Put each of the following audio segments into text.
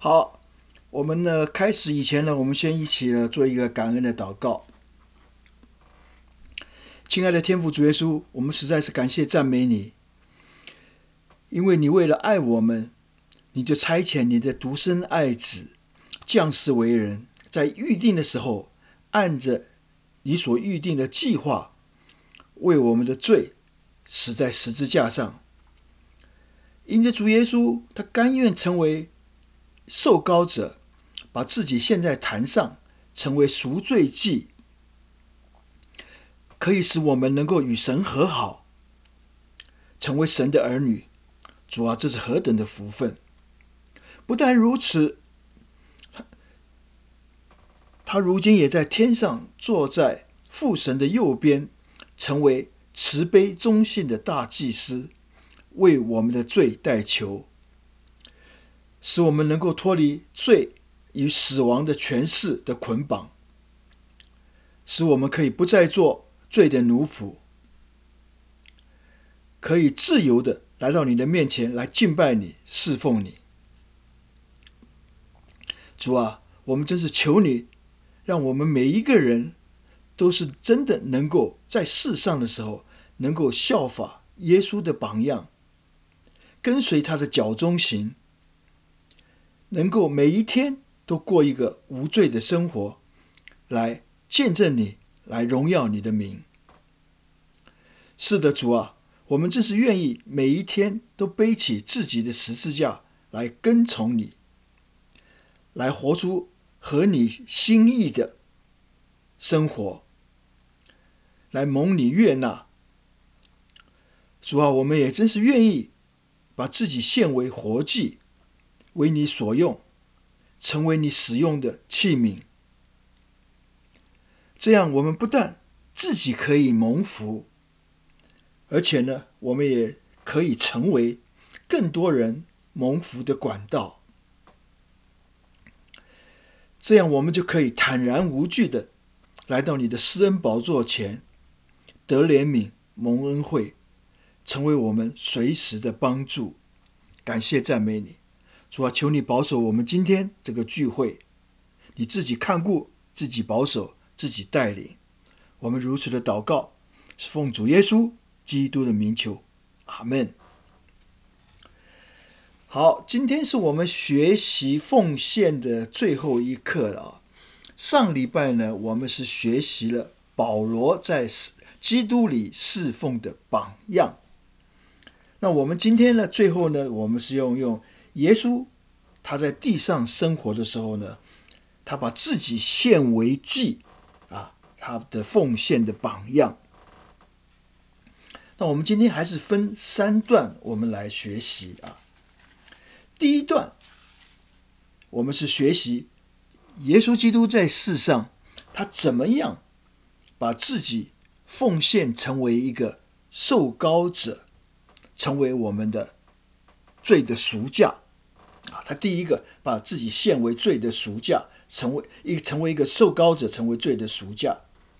好，我们呢开始以前呢，我们先一起呢做一个感恩的祷告。亲爱的天父主耶稣，我们实在是感谢赞美你，因为你为了爱我们，你就差遣你的独生爱子降世为人，在预定的时候，按着你所预定的计划，为我们的罪死在十字架上。因着主耶稣，他甘愿成为受膏者，把自己献在坛上，成为赎罪祭，可以使我们能够与神和好，成为神的儿女。主啊，这是何等的福分！不但如此，他如今也在天上坐在父神的右边，成为慈悲忠信的大祭司，为我们的罪代求，使我们能够脱离罪与死亡的权势的捆绑，使我们可以不再做罪的奴仆，可以自由的来到你的面前来敬拜你，侍奉你。主啊，我们真是求你，让我们每一个人都是真的能够在世上的时候，能够效法耶稣的榜样，跟随他的脚中行，能够每一天都过一个无罪的生活，来见证你，来荣耀你的名。是的，主啊，我们真是愿意每一天都背起自己的十字架来跟从你，来活出合你心意的生活，来蒙你悦纳。主啊，我们也真是愿意把自己献为活祭，为你所用，成为你使用的器皿。这样我们不但自己可以蒙福，而且呢，我们也可以成为更多人蒙福的管道。这样我们就可以坦然无惧的来到你的施恩宝座前，得怜悯，蒙恩惠，成为我们随时的帮助。感谢赞美你，主啊，求你保守我们今天这个聚会，你自己看顾，自己保守，自己带领。我们如此的祷告，是奉主耶稣基督的名求，阿们。好，今天是我们学习奉献的最后一课了啊。上礼拜呢，我们是学习了保罗在基督里侍奉的榜样。那我们今天呢，最后呢，我们是用耶稣他在地上生活的时候呢，他把自己献为祭啊，他的奉献的榜样。那我们今天还是分3段我们来学习啊。第一段，我们是学习耶稣基督在世上，他怎么样把自己奉献成为一个受膏者，成为我们的罪的赎价啊。他第一个把自己献为罪的赎价，成为一个受膏者，成为罪的赎价。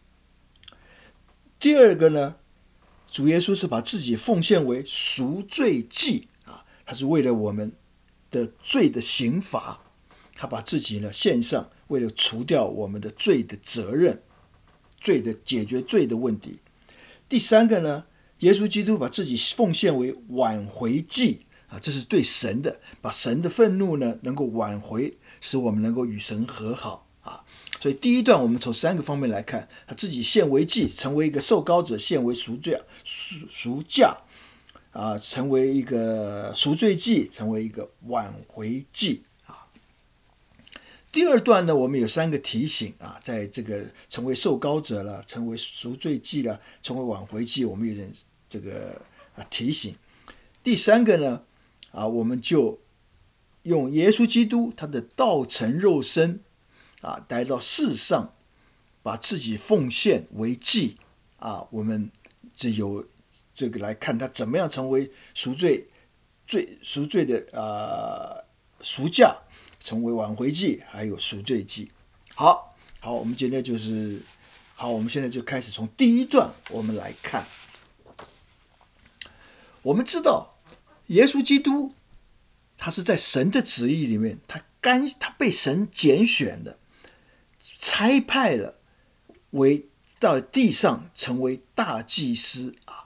第二个呢，主耶稣是把自己奉献为赎罪祭啊，他是为了我们的罪的刑罚，他把自己呢献上，为了除掉我们的罪的责任，解决罪的问题。第三个呢，耶稣基督把自己奉献为挽回祭啊，这是对神的，把神的愤怒呢能够挽回，使我们能够与神和好啊。所以第一段我们从3个方面来看，他自己献为祭，成为一个受膏者，献为赎价啊，成为一个赎罪祭，成为一个挽回祭啊。第二段呢，我们有3个提醒啊，在这个成为受膏者了，成为赎罪祭了，成为挽回祭，我们有点这个提醒。第3个呢啊，我们就用耶稣基督他的道成肉身啊，来到世上，把自己奉献为祭啊，我们就有这个来看他怎么样成为赎罪的赎价，成为挽回祭，还有赎罪祭。好，我们今天我们现在就开始从第一段我们来看。我们知道耶稣基督他是在神的旨意里面，他他被神拣选了，差派了到地上成为大祭司啊。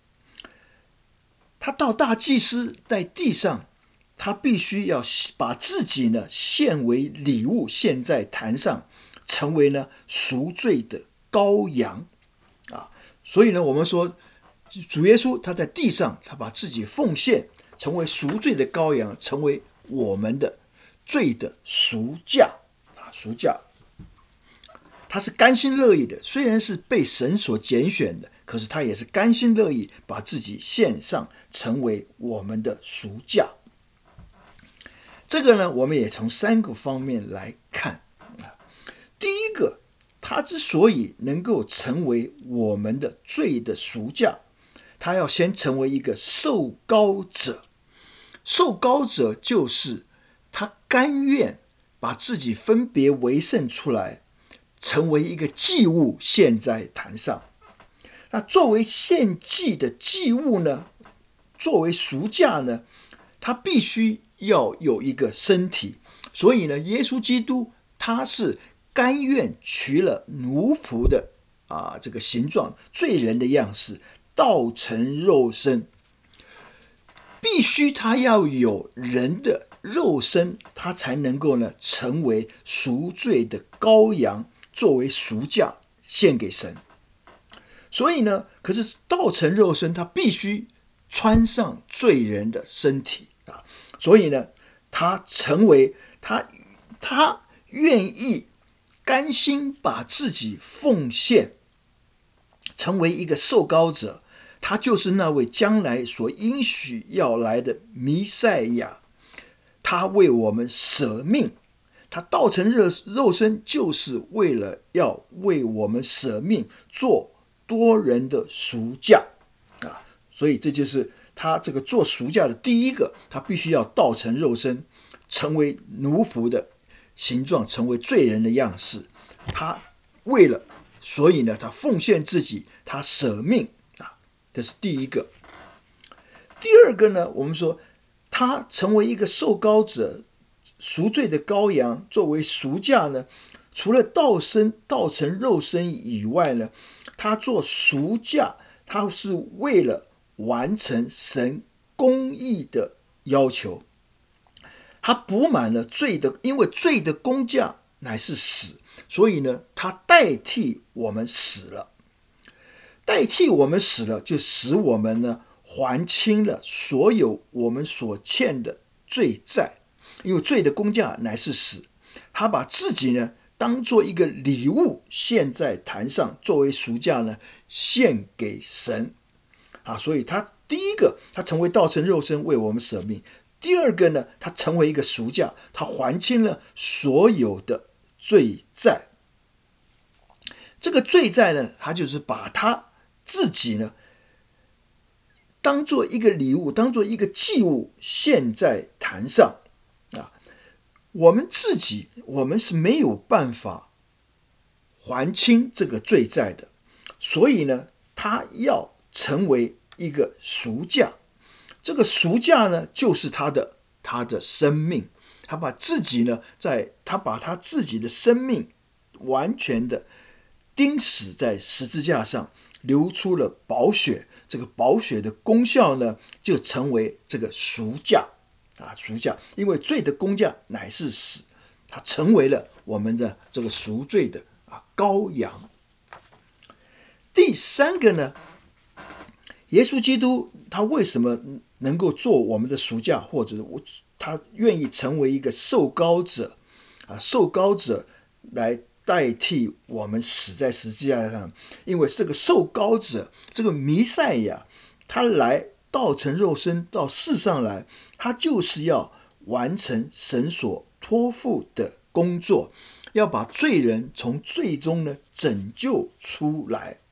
他到大祭司在地上，他必须要把自己呢献为礼物，献在坛上，成为呢赎罪的羔羊啊。所以呢，我们说主耶稣他在地上，他把自己奉献，成为赎罪的羔羊，成为我们的罪的赎价啊，赎价。他是甘心乐意的，虽然是被神所拣选的，可是他也是甘心乐意把自己献上，成为我们的赎价。这个呢，我们也从3个方面来看。第一个，他之所以能够成为我们的罪的赎价，他要先成为一个受膏者。受膏者就是他甘愿把自己分别为圣出来，成为一个祭物献在坛上。那作为献祭的祭物呢，作为赎价呢，他必须要有一个身体。所以呢，耶稣基督他是甘愿取了奴仆的这个形状，罪人的样式，道成肉身。必须他要有人的肉身，他才能够呢成为赎罪的羔羊，作为赎价献给神。所以呢，可是道成肉身，他必须穿上罪人的身体啊。所以呢，他成为他愿意甘心把自己奉献，成为一个受膏者。他就是那位将来所应许要来的弥赛亚，他为我们舍命，他道成肉身，就是为了要为我们舍命，做多人的赎价啊。所以这就是他这个做赎价的第一个，他必须要道成肉身，成为奴仆的形状，成为罪人的样式。他所以呢，他奉献自己，他舍命。这是第一个。第二个呢，我们说他成为一个受膏者，赎罪的羔羊，作为赎价呢，除了道成肉身以外呢，他做赎价，他是为了完成神公义的要求。他补满了罪的，因为罪的工价乃是死，所以呢，他代替我们死了。代替我们死了，就使我们呢还清了所有我们所欠的罪债。因为罪的工价乃是死，他把自己呢当做一个礼物献在坛上，作为赎价呢献给神所以他第一个，他成为道成肉身为我们舍命；第二个呢，他成为一个赎价，他还清了所有的罪债。这个罪债呢，他就是把他自己呢当做一个礼物，当做一个祭物献在坛上我们自己是没有办法还清这个罪债的，所以呢，他要成为一个赎价。这个赎价呢，就是他的生命，他把自己呢，他把他自己的生命完全的钉死在十字架上，流出了宝血。这个宝血的功效呢，就成为这个赎价赎价。因为罪的工价乃是死，它成为了我们的这个赎罪的羔羊。第三个呢，耶稣基督他为什么能够做我们的赎价，或者他愿意成为一个受膏者受膏者来代替我们死在十字架上？因为这个受膏者，这个弥赛亚，他来道成肉身到世上来，他就是要完成神所托付的工作，要把罪人从罪中呢拯救出来。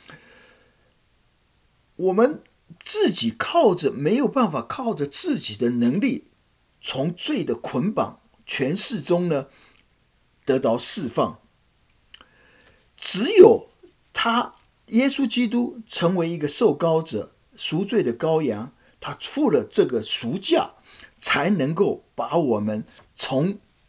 我们自己没有办法靠着自己的能力从罪的捆绑权势中呢得到释放，只有耶稣基督成为一个受膏者，赎罪的羔羊，他付了这个赎价，才能够把我们从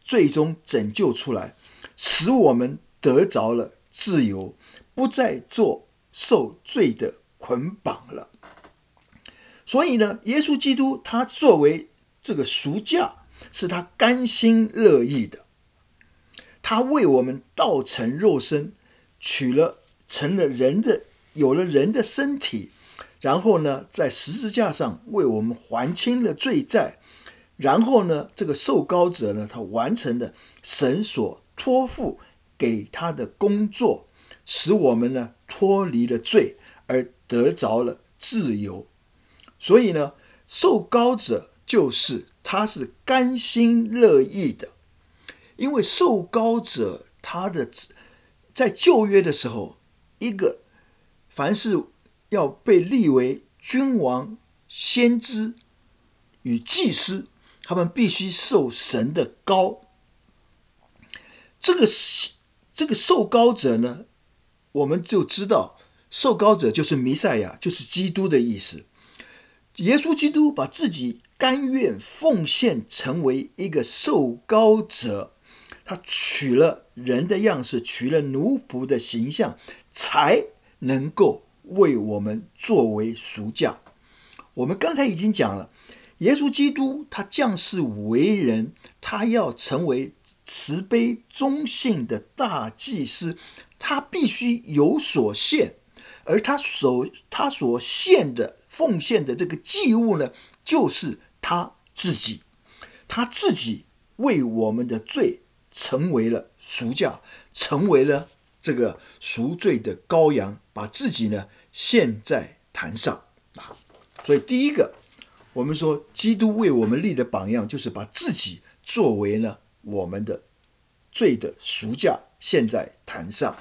最终拯救出来，使我们得着了自由，不再做受罪的捆绑了。所以呢，耶稣基督他作为这个赎价，是他甘心乐意的。他为我们道成肉身，成了人的，有了人的身体，然后呢，在十字架上为我们还清了罪债。然后呢，这个受膏者呢，他完成了神所托付给他的工作，使我们呢脱离了罪，而得着了自由。所以呢，受膏者他是甘心乐意的，因为受膏者在旧约的时候，凡是要被立为君王、先知与祭司，他们必须受神的膏。这个受膏者呢，我们就知道受膏者就是弥赛亚，就是基督的意思。耶稣基督把自己甘愿奉献成为一个受膏者，他取了人的样式，取了奴仆的形象，才能够为我们作为赎价。我们刚才已经讲了，耶稣基督他降世为人，他要成为慈悲忠信的大祭司，他必须有所献，而他所献的奉献的这个祭物呢，就是他自己。他自己为我们的罪成为了赎价，成为了这个赎罪的羔羊，把自己呢献在坛上。所以第一个，我们说基督为我们立的榜样，就是把自己作为呢我们的罪的赎价献在坛上。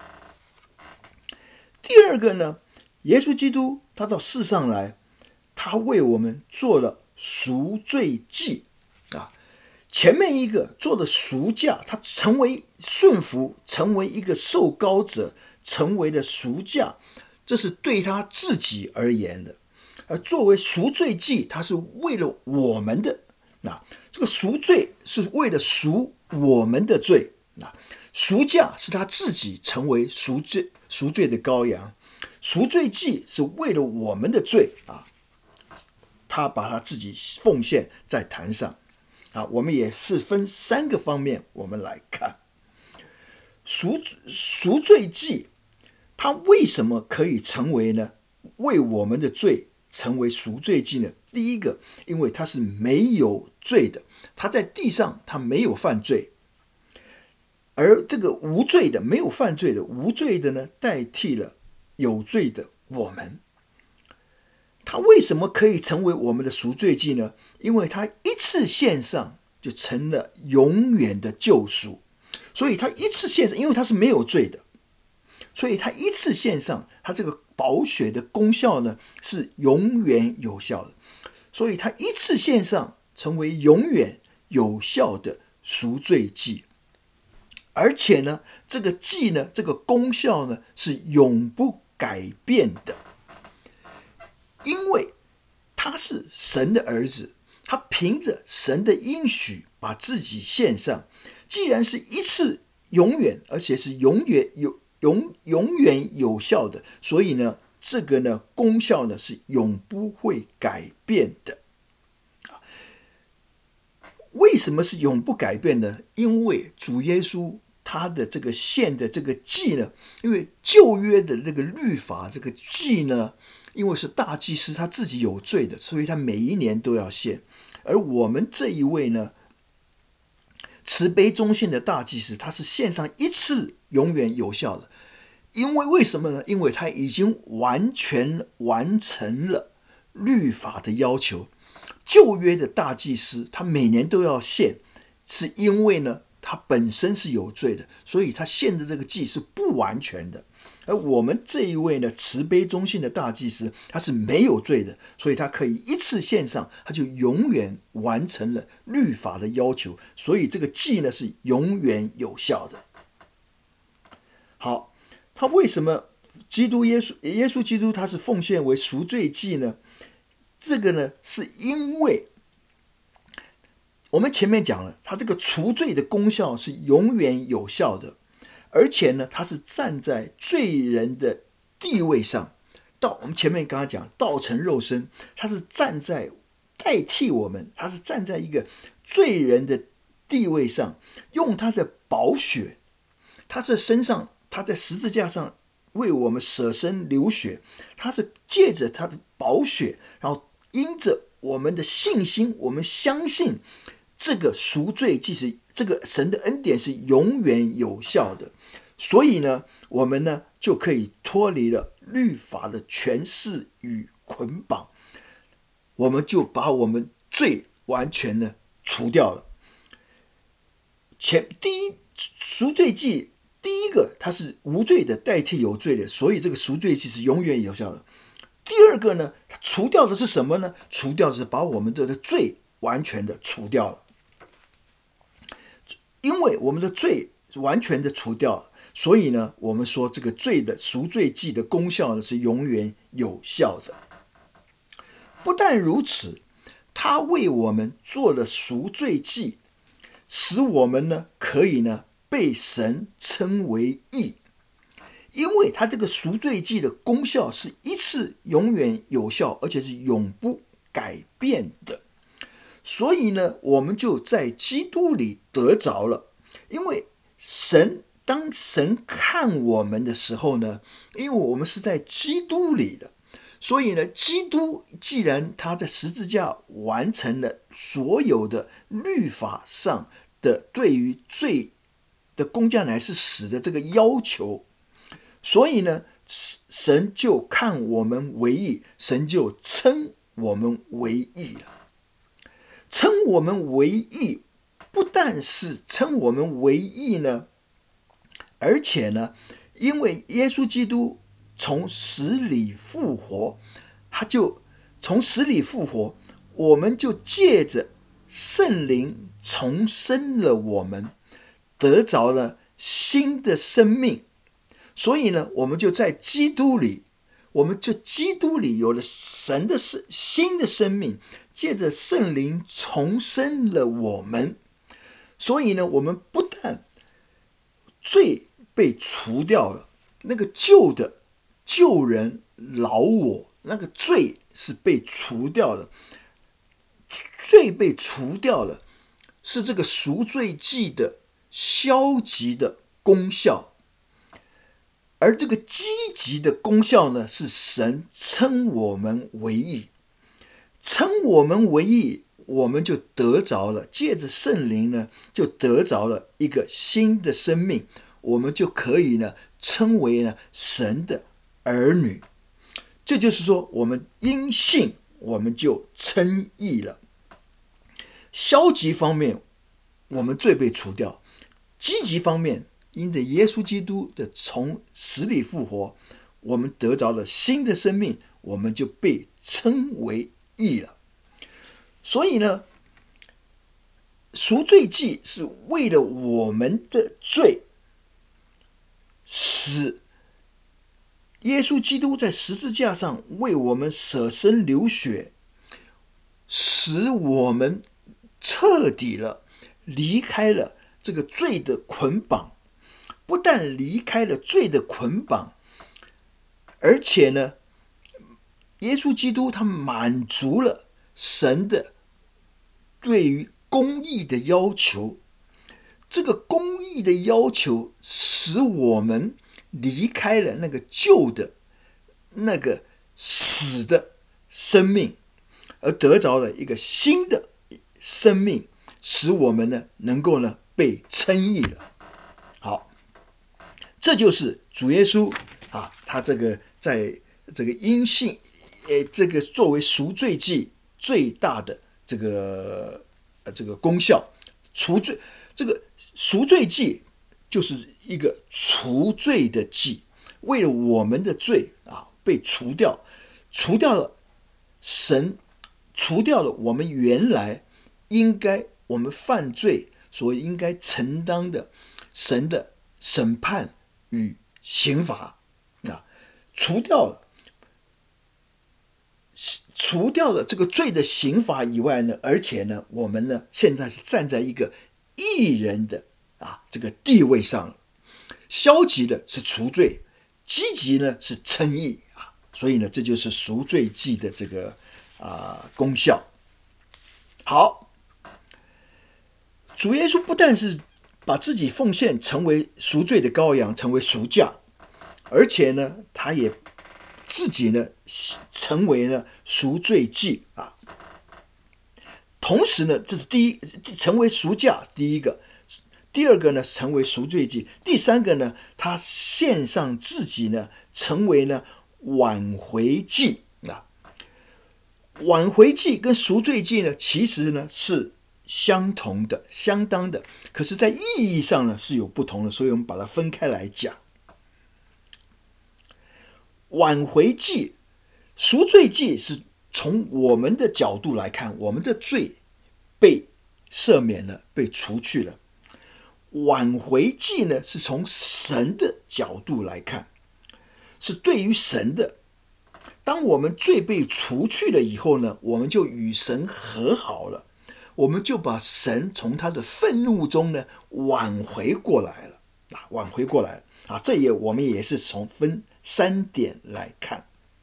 第二个呢，耶稣基督他到世上来，他为我们做了赎罪祭啊。前面一个做的赎价，他成为顺服，成为一个受膏者，成为了赎价，这是对他自己而言的。而作为赎罪祭，它是为了我们的。这个赎罪是为了赎我们的罪。赎价是他自己成为赎罪的羔羊，赎罪祭是为了我们的罪他把他自己奉献在坛上。我们也是分3个方面我们来看赎罪祭，它为什么可以成为呢？为我们的罪成为赎罪祭呢？第一个，因为他是没有罪的，他在地上他没有犯罪，而这个无罪的、没有犯罪的、无罪的呢，代替了有罪的我们。他为什么可以成为我们的赎罪祭呢？因为他一次献上就成了永远的救赎。所以他一次献上，因为他是没有罪的，所以他一次献上，他这个宝血的功效呢是永远有效的。所以他一次献上，成为永远有效的赎罪祭。而且呢，这个祭呢，这个功效呢是永不改变的。因为他是神的儿子，他凭着神的应许把自己献上。既然是一次永远，而且是永远有效的，所以呢，这个呢功效呢是永不会改变的。为什么是永不改变呢？因为主耶稣他的这个献的这个祭呢，因为旧约的这个律法这个祭呢，因为是大祭司他自己有罪的，所以他每一年都要献。而我们这一位呢，慈悲忠信的大祭司，他是献上一次永远有效的。为什么呢？因为他已经完全完成了律法的要求。旧约的大祭司他每年都要献，是因为呢他本身是有罪的，所以他献的这个祭是不完全的。而我们这一位呢，慈悲忠信的大祭司，他是没有罪的，所以他可以一次献上，他就永远完成了律法的要求，所以这个祭呢是永远有效的。好，他为什么耶稣基督他是奉献为赎罪祭呢？这个呢是因为我们前面讲了，它这个除罪的功效是永远有效的，而且呢，它是站在罪人的地位上。我们前面刚刚讲道成肉身，它是站在代替我们，它是站在一个罪人的地位上，用他的宝血，他在身上，他在十字架上为我们舍身流血，他是借着他的宝血，然后因着我们的信心，我们相信这个赎罪祭是这个神的恩典是永远有效的，所以呢，我们呢就可以脱离了律法的权势与捆绑，我们就把我们罪完全的除掉了。赎罪祭第一个，它是无罪的代替有罪的，所以这个赎罪祭是永远有效的。第二个呢，它除掉的是什么呢？除掉的是把我们的罪完全的除掉了。因为我们的罪完全的除掉了，所以呢，我们说这个罪的赎罪祭的功效呢是永远有效的。不但如此，他为我们做了赎罪祭，使我们呢可以呢被神称为义。因为他这个赎罪祭的功效是一次永远有效，而且是永不改变的，所以呢，我们就在基督里得着了。因为当神看我们的时候呢，因为我们是在基督里的，所以呢，基督既然他在十字架完成了所有的律法上的对于罪的公价乃是死的这个要求，所以呢，神就看我们为义，神就称我们为义了。称我们为义，不但是称我们为义呢，而且呢，因为耶稣基督从死里复活，我们就借着圣灵重生了我们，得着了新的生命。所以呢，我们就在基督里，基督里有了神的新的生命，借着圣灵重生了我们。所以呢，我们不但罪被除掉了，那个旧人老我，那个罪是被除掉了，罪被除掉了，是这个赎罪祭的消极的功效。而这个积极的功效呢，是神称我们为义，称我们为义，我们就得着了，借着圣灵呢，就得着了一个新的生命，我们就可以呢，称为呢神的儿女。这就是说，我们因信，我们就称义了。消极方面，我们罪被除掉；积极方面，因着耶稣基督的从死里复活，我们得着了新的生命，我们就被称为义了。所以呢，赎罪祭是为了我们的罪，使耶稣基督在十字架上为我们舍身流血，使我们彻底了离开了这个罪的捆绑。不但离开了罪的捆绑，而且呢，耶稣基督他满足了神的对于公义的要求。这个公义的要求使我们离开了那个旧的那个死的生命，而得着了一个新的生命，使我们呢能够呢被称义了。好，这就是主耶稣他这个在这个因信这个作为赎罪祭最大的这个功效。这个赎罪祭就是一个除罪的祭，为了我们的罪被除掉了，神除掉了我们原来我们犯罪所应该承担的神的审判与刑罚除掉了。 除掉了这个罪的刑罚以外呢，而且呢，我们呢现在是站在一个义人的这个地位上了。消极的是除罪，积极呢是称义所以呢，这就是赎罪祭的这个功效。好，主耶稣不但是把自己奉献成为赎罪的羔羊，成为赎价，而且呢，他也自己呢成为了赎罪祭同时呢，这是成为赎价第一个。第二个呢，成为赎罪祭；第三个呢，他献上自己呢，成为呢挽回祭挽回祭跟赎罪祭呢，其实呢是相同的、相当的，可是在意义上呢是有不同的，所以我们把它分开来讲。挽回祭、赎罪祭是从我们的角度来看，我们的罪被赦免了，被除去了。挽回祭呢，是从神的角度来看，是对于神的。当我们罪被除去了以后呢，我们就与神和好了，我们就把神从他的愤怒中呢挽回过来了挽回过来了这我们也是从分3点来看。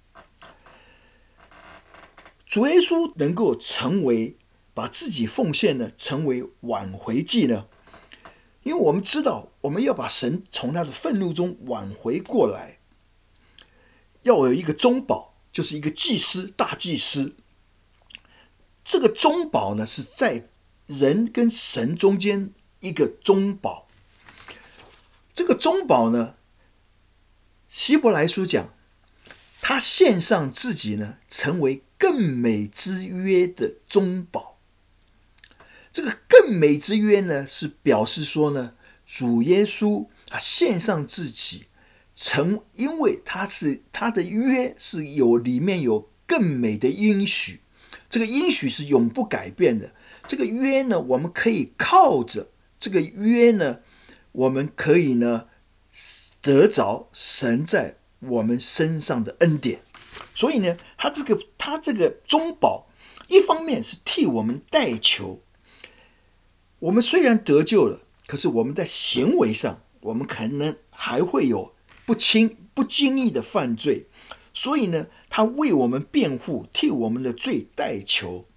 主耶稣能够把自己奉献呢，成为挽回祭呢，因为我们知道，我们要把神从他的愤怒中挽回过来，要有一个中保，就是一个祭司，大祭司。这个中保呢，是在人跟神中间一个中保。这个中保呢，希伯来书讲，他献上自己呢，成为更美之约的中保。这个更美之约呢，是表示说呢，主耶稣献上自己，因为他的约是里面有更美的应许，这个应许是永不改变的。这个约呢，我们可以靠着这个约呢，我们可以呢得着神在我们身上的恩典。所以呢，他这个中保，一方面是替我们代求。我们虽然得救了，可是我们在行为上，我们可能还会有不经意的犯罪，所以呢，他为我们辩护，替我们的罪代求。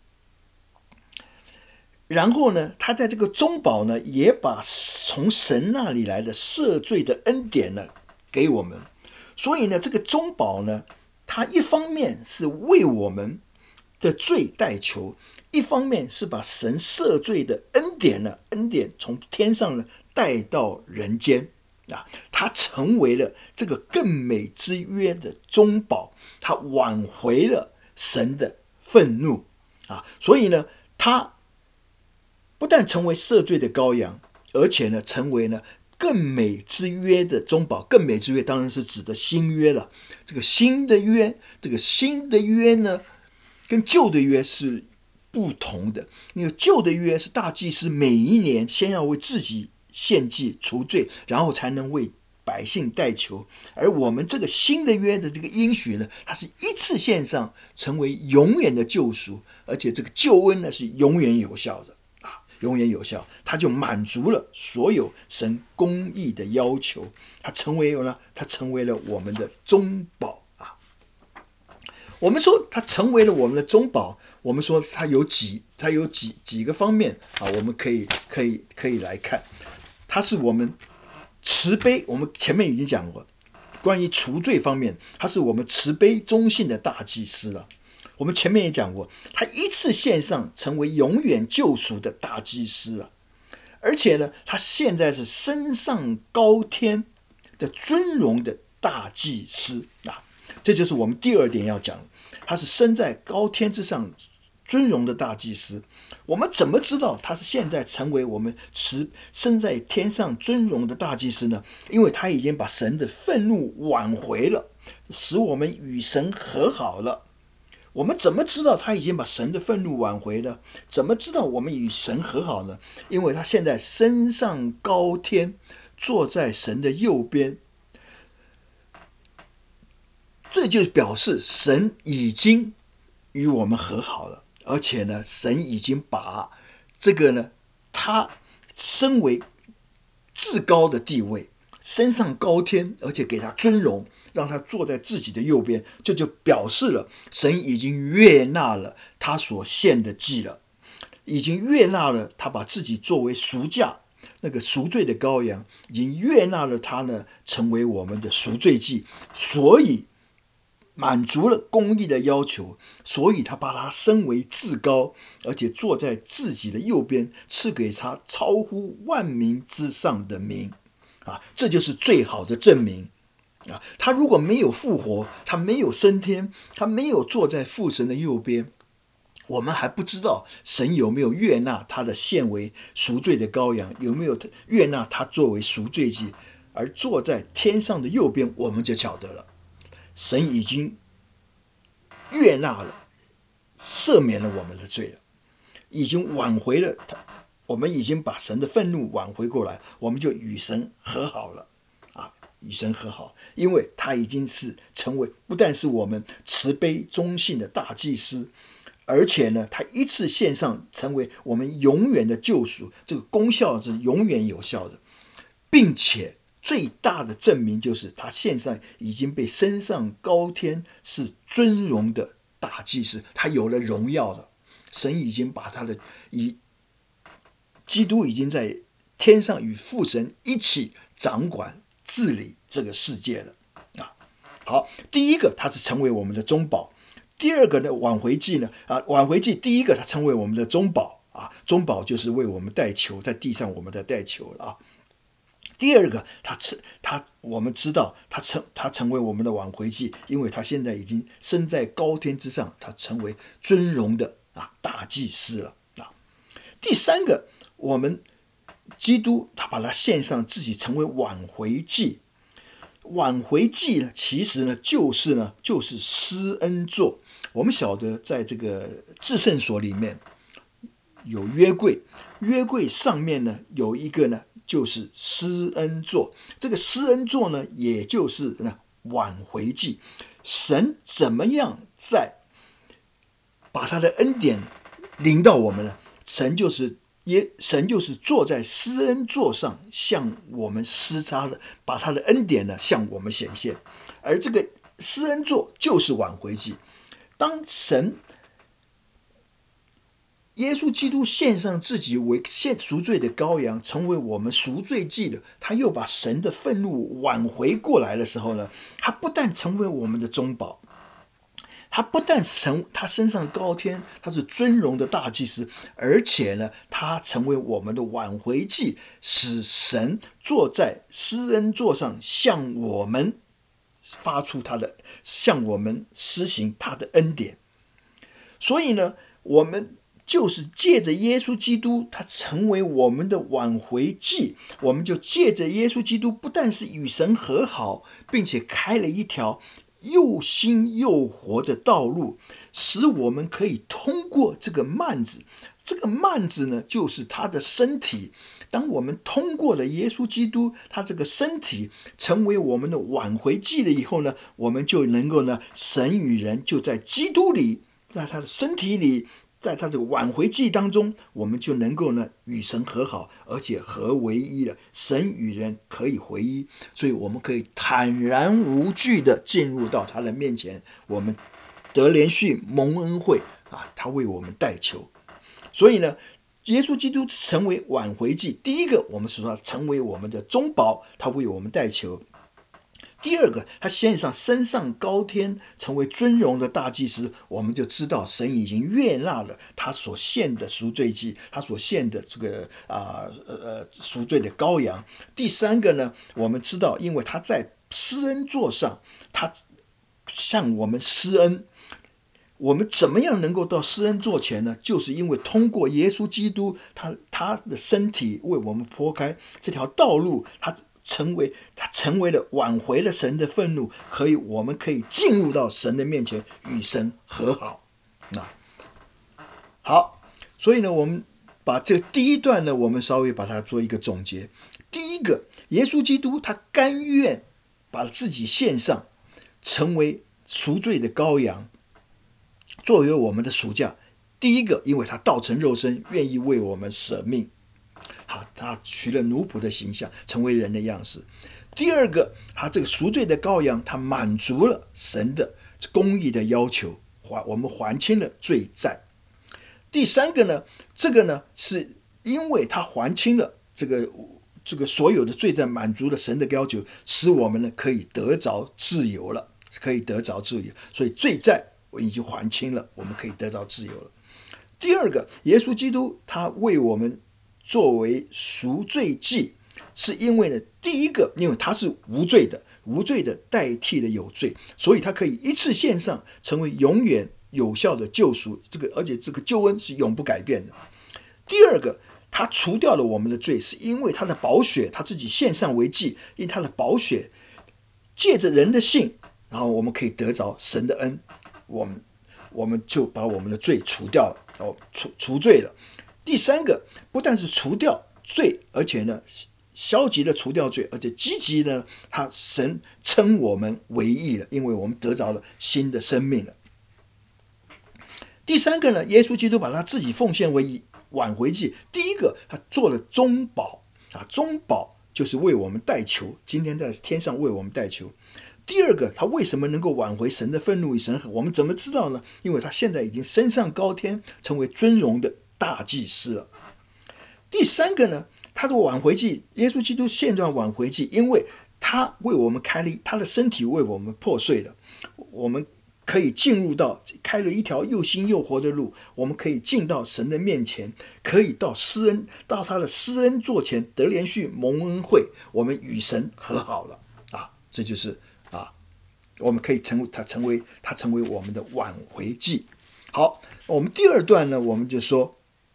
然后呢，他在这个中保呢，也把从神那里来的赦罪的恩典呢给我们。所以呢，这个中保呢，他一方面是为我们的罪代求，一方面是把神赦罪的恩典从天上呢带到人间他成为了这个更美之约的中保，他挽回了神的愤怒所以呢，他不但成为赦罪的羔羊，而且呢，成为呢更美之约的中保。更美之约当然是指的新约了。这个新的约呢，跟旧的约是不同的。因为旧的约是大祭司每一年先要为自己献祭除罪，然后才能为百姓代求。而我们这个新的约的这个应许呢，它是一次献上，成为永远的救赎，而且这个救恩呢是永远有效的永远有效，它就满足了所有神公义的要求，它成为了我们的中保我们说它成为了我们的中保，我们说它有几个方面我们可以来看。它是我们慈悲，我们前面已经讲过，关于除罪方面，它是我们慈悲忠信的大祭司了。我们前面也讲过，他一次献上，成为永远救赎的大祭司而且呢，他现在是升上高天的尊荣的大祭司这就是我们第二点要讲的，他是升在高天之上尊荣的大祭司。我们怎么知道他是现在成为我们升在天上尊荣的大祭司呢？因为他已经把神的愤怒挽回了，使我们与神和好了。我们怎么知道他已经把神的愤怒挽回了？怎么知道我们与神和好呢？因为他现在升上高天，坐在神的右边，这就表示神已经与我们和好了，而且呢，神已经把这个呢，他身为至高的地位，升上高天，而且给他尊荣，让他坐在自己的右边，这就表示了神已经悦纳了他所献的祭了，已经悦纳了他把自己作为赎价，那个赎罪的羔羊，已经悦纳了他呢，成为我们的赎罪祭，所以满足了公义的要求，所以他把他升为至高，而且坐在自己的右边，赐给他超乎万民之上的名啊，这就是最好的证明啊！他如果没有复活，他没有升天，他没有坐在父神的右边，我们还不知道神有没有悦纳他的献为赎罪的羔羊，有没有悦纳他作为赎罪祭，而坐在天上的右边，我们就晓得了，神已经悦纳了，赦免了我们的罪了，已经挽回了他，我们已经把神的愤怒挽回过来，我们就与神和好了啊，与神和好，因为他已经是成为不但是我们慈悲忠信的大祭司，而且呢，他一次献上成为我们永远的救赎，这个功效是永远有效的，并且最大的证明就是他献上已经被升上高天，是尊荣的大祭司，他有了荣耀了，神已经把他的基督已经在天上与父神一起掌管治理这个世界了啊。好，第一个他是成为我们的中保，第二个呢，挽回祭呢挽回祭第一个他成为我们的中保啊，中保就是为我们代求，在地上我们在代求了啊。第二个，我们知道他成为我们的挽回祭，因为他现在已经身在高天之上，他成为尊荣的大祭司了啊。第三个，我们基督他把他献上自己，成为挽回祭。挽回祭呢，其实呢就是施恩座。我们晓得，在这个至圣所里面有约柜，约柜上面呢有一个呢就是施恩座，这个施恩座呢也就是挽回祭。神怎么样在把他的恩典临到我们呢？神就是坐在施恩座上，向我们施他的，把他的恩典呢向我们显现。而这个施恩座就是挽回祭。当耶稣基督献上自己为赎罪的羔羊，成为我们赎罪祭的，他又把神的愤怒挽回过来的时候呢，他不但成为我们的中保，他不但他升上高天，他是尊荣的大祭司，而且呢，他成为我们的挽回祭，使神坐在施恩座上，向我们向我们施行他的恩典。所以呢，我们就是借着耶稣基督，他成为我们的挽回祭，我们就借着耶稣基督，不但是与神和好，并且开了一条又新又活的道路，使我们可以通过这个幔子。这个幔子呢，就是他的身体。当我们通过了耶稣基督，他这个身体成为我们的挽回祭了以后呢，我们就能够呢，神与人就在基督里，在他的身体里，在他这个挽回祭当中，我们就能够呢与神和好，而且合为一了。神与人可以回一，所以我们可以坦然无惧的进入到他的面前，我们得连续蒙恩惠他为我们代求。所以呢，耶稣基督成为挽回祭，第一个我们说他成为我们的中保，他为我们代求。第二个，他升上高天，成为尊荣的大祭司，我们就知道神已经悦纳了他所献的赎罪祭，他所献的这个赎罪的羔羊。第三个呢，我们知道，因为他在施恩座上，他向我们施恩。我们怎么样能够到施恩座前呢？就是因为通过耶稣基督，他的身体为我们剖开这条道路，他成为了挽回了神的愤怒，我们可以进入到神的面前，与神和好。好，所以呢，我们把这第一段呢，我们稍微把它做一个总结。第一个，耶稣基督他甘愿把自己献上，成为赎罪的羔羊， 作为我们的赎价。第一个，因为他道成肉身，愿意为我们舍命，他取了奴仆的形象，成为人的样式。第二个，他这个赎罪的羔羊，他满足了神的公义的要求，我们还清了罪债。第三个呢，这个呢是因为他还清了这个所有的罪债，满足了神的要求，使我们呢可以得着自由了，可以得着自由。所以罪债我已经还清了，我们可以得着自由了。第二个，耶稣基督他为我们作为赎罪祭，是因为呢，第一个，因为他是无罪的，无罪的代替了有罪，所以他可以一次献上，成为永远有效的救赎。而且这个救恩是永不改变的。第二个，他除掉了我们的罪，是因为他的宝血，他自己献上为祭，因他的宝血借着人的信，然后我们可以得着神的恩，我们就把我们的罪除掉了，除罪了。第三个，不但是除掉罪，而且呢，消极的除掉罪，而且积极的，神称我们为义了，因为我们得着了新的生命了。第三个呢，耶稣基督把他自己奉献为挽回祭。第一个，他做了中保中保就是为我们代求，今天在天上为我们代求。第二个，他为什么能够挽回神的愤怒与神和？我们怎么知道呢？因为他现在已经升上高天，成为尊荣的大祭司了。第三个呢，他的挽回祭，耶稣基督献上挽回祭，因为他为我们开了，他的身体为我们破碎了，我们可以进入到，开了一条又新又活的路，我们可以进到神的面前，可以到他的施恩座前得连续蒙恩惠，我们与神和好了这就是我们可以成为我们的挽回祭。好，我们第二段呢，我们就说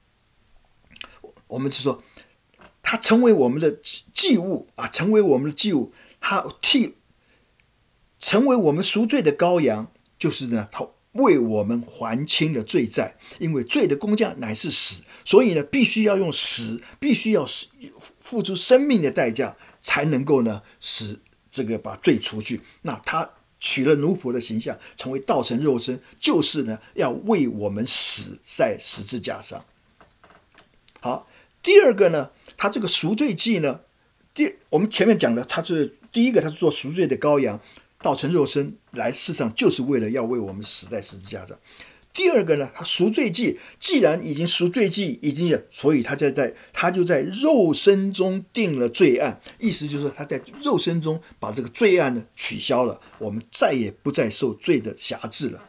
他成为我们的祭物成为我们的祭物，他成为我们赎罪的羔羊，就是呢，他为我们还清了罪债，因为罪的工价乃是死，所以呢，必须要用死，必须要付出生命的代价，才能够呢使这个把罪除去。那他取了奴仆的形象，成为道成肉身，就是呢要为我们死在十字架上。好，第二个呢，他这个赎罪祭呢，我们前面讲的，他是第一个，他是做赎罪的羔羊，道成肉身来世上，就是为了要为我们死在十字架上。第二个呢，他赎罪祭，既然已经赎罪祭已经有，所以他就在肉身中定了罪案，意思就是他在肉身中把这个罪案呢取消了，我们再也不再受罪的辖制了。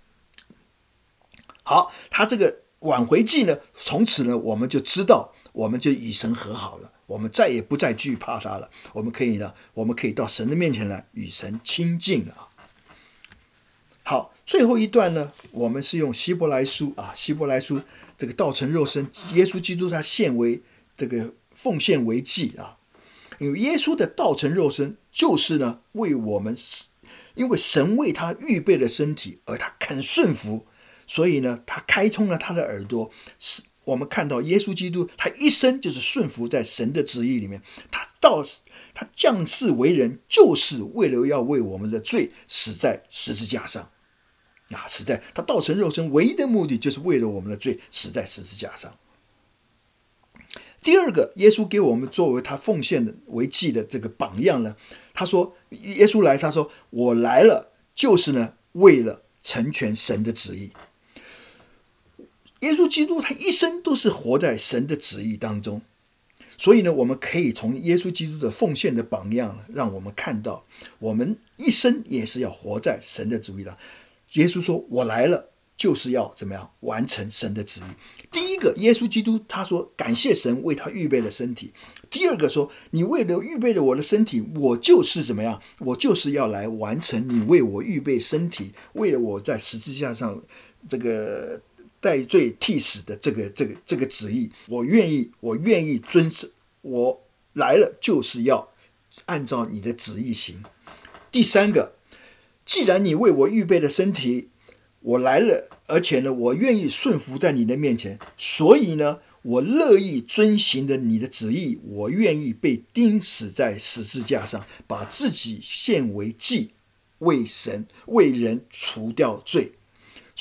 好，他这个挽回祭呢，从此呢我们就知道，我们就与神和好了，我们再也不再惧怕他了，我们可以到神的面前来与神亲近了。好，最后一段呢，我们是用希伯来书这个道成肉身，耶稣基督他奉献为祭因为耶稣的道成肉身就是呢为我们，因为神为他预备了身体，而他肯顺服，所以呢他开通了他的耳朵，我们看到耶稣基督他一生就是顺服在神的旨意里面，他降世为人，就是为了要为我们的罪死在十字架上他道成肉身唯一的目的，就是为了我们的罪死在十字架上。第二个，耶稣给我们作为他奉献的为祭的这个榜样呢，他说耶稣来，他说我来了，就是呢为了成全神的旨意。耶稣基督他一生都是活在神的旨意当中，所以呢，我们可以从耶稣基督的奉献的榜样，让我们看到我们一生也是要活在神的旨意上。耶稣说我来了，就是要怎么样完成神的旨意。第一个，耶稣基督他说感谢神为他预备了身体。第二个说，你为了预备了我的身体，我就是怎么样，我就是要来完成你为我预备身体，为了我在十字架上这个代罪替死的这个旨意，我愿意遵守，我来了就是要按照你的旨意行。第三个，既然你为我预备了身体，我来了，而且呢，我愿意顺服在你的面前，所以呢，我乐意遵行的你的旨意，我愿意被钉死在十字架上，把自己献为祭，为神为人除掉罪。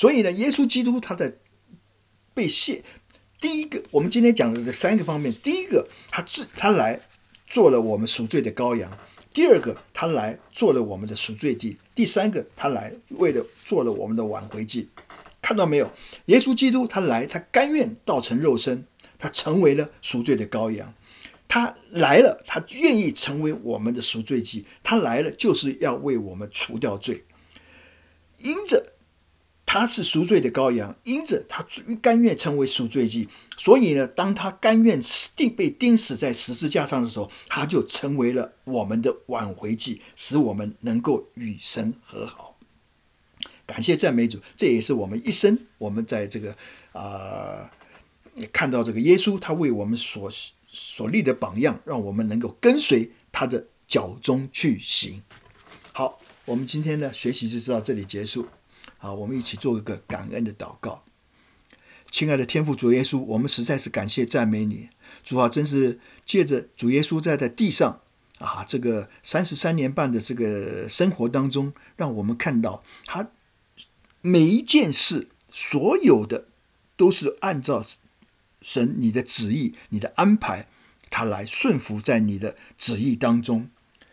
所以呢，耶稣基督他在被献，第一个我们今天讲的这3个方面，第一个他来做了我们赎罪的羔羊，第二个他来做了我们的赎罪祭，第三个他来为了做了我们的挽回祭。看到没有？耶稣基督他来，他甘愿道成肉身，他成为了赎罪的羔羊。他来了，他愿意成为我们的赎罪祭，他来了就是要为我们除掉罪。因着他是赎罪的羔羊，因着他甘愿成为赎罪祭，所以呢，当他甘愿被钉死在十字架上的时候，他就成为了我们的挽回祭，使我们能够与神和好。感谢赞美主，这也是我们一生，我们在这个看到这个耶稣他为我们所立的榜样，让我们能够跟随他的脚中去行。好，我们今天呢学习就到这里结束。好，我们一起做一个感恩的祷告。亲爱的天父主耶稣，我们实在是感谢赞美你。主啊，真是借着主耶稣在地上这个33年半的这个生活当中，让我们看到他每一件事，所有的都是按照神你的旨意、你的安排，他来顺服在你的旨意当中。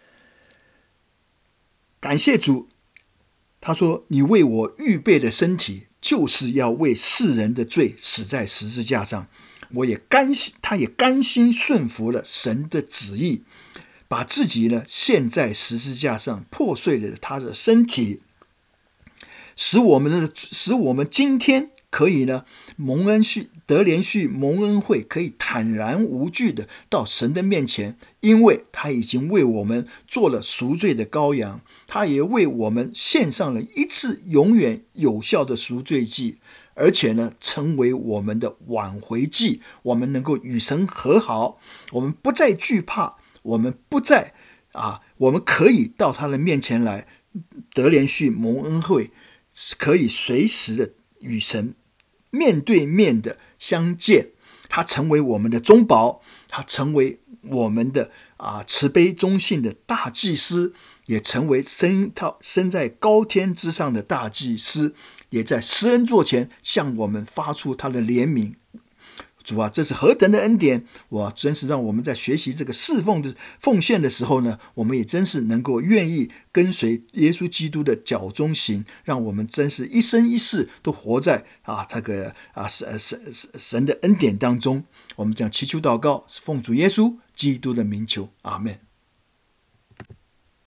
感谢主，他说你为我预备的身体，就是要为世人的罪死在十字架上。他也甘心顺服了神的旨意，把自己呢献在十字架上，破碎了他的身体，使我们今天可以呢蒙恩续得连续蒙恩惠，可以坦然无惧的到神的面前，因为他已经为我们做了赎罪的羔羊，他也为我们献上了一次永远有效的赎罪祭，而且呢成为我们的挽回祭，我们能够与神和好，我们不再惧怕，我们可以到他的面前来得连续蒙恩惠，可以随时的与神面对面的相见。他成为我们的中保，他成为我们的慈悲忠信的大祭司，也成为身在高天之上的大祭司，也在施恩座前向我们发出他的怜悯。主啊，这是何等的恩典！真是让我们在学习这个侍奉的奉献的时候呢，我们也真是能够愿意跟随耶稣基督的脚中行，让我们真是一生一世都活在神的恩典当中。我们将祈求祷告，奉主耶稣基督的名求，阿们。